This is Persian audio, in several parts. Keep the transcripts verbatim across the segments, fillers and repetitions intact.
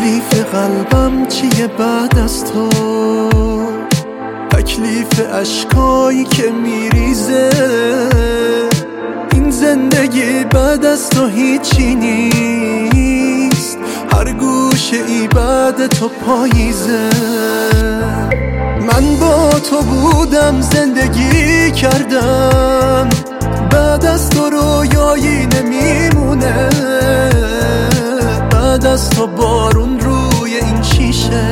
تکلیف قلبم چیه بعد از تو؟ تکلیف اشکایی که میریزه. این زندگی بعد از تو هیچی نیست، هر گوشه ای بعد تو پاییزه. من با تو بودم، زندگی کردم، بعد از تو رویایی نمیمونه. بعد از تو بارون روی این شیشه،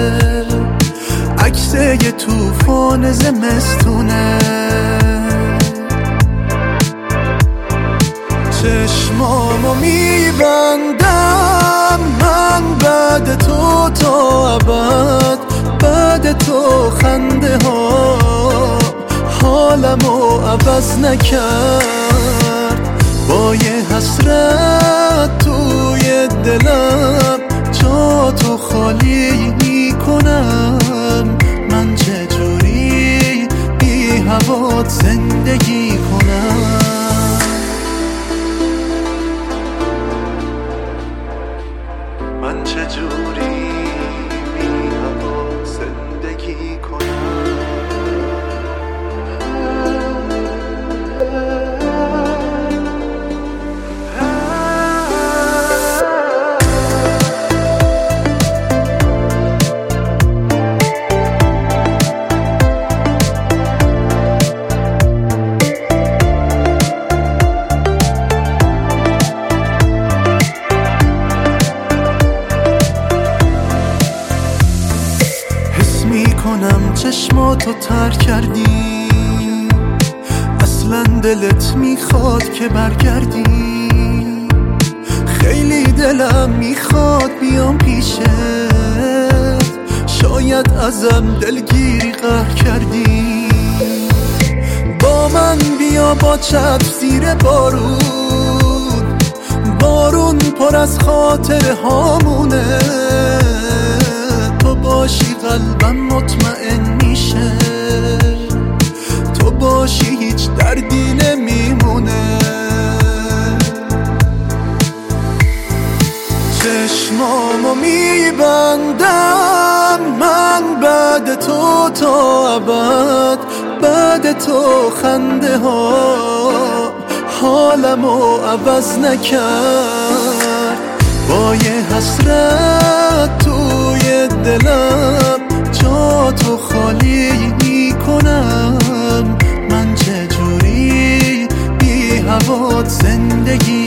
عکس یه طوفان زمستونه. چشمامو میبندم من بعد تو تا ابد، بعد تو خنده ها حالمو عوض نکرد. با یه حسرت توی دلم جا تو خالی میکنم. من چجوری بی هوات زندگی کنم؟ من چجوری بی هوات زندگی کنم؟ میکنم چشماتو تر کردی، اصلا دلت میخواد که برگردی. خیلی دلم میخواد بیام پیشت، شاید ازم دلگیری قهر کردی. با من بیا با چپ زیر بارون، بارون پر از خاطر هامونه. تو باشی قلبم مطمئن میشه، تو باشی هیچ دردی نمیمونه. چشمامو میبندم من بعد تو تا ابد، بعد تو خنده ها حالمو عوض نکرد. با یه حسرت توی دلم جا تو خالی میکنم. من چجوری بی هوات زندگی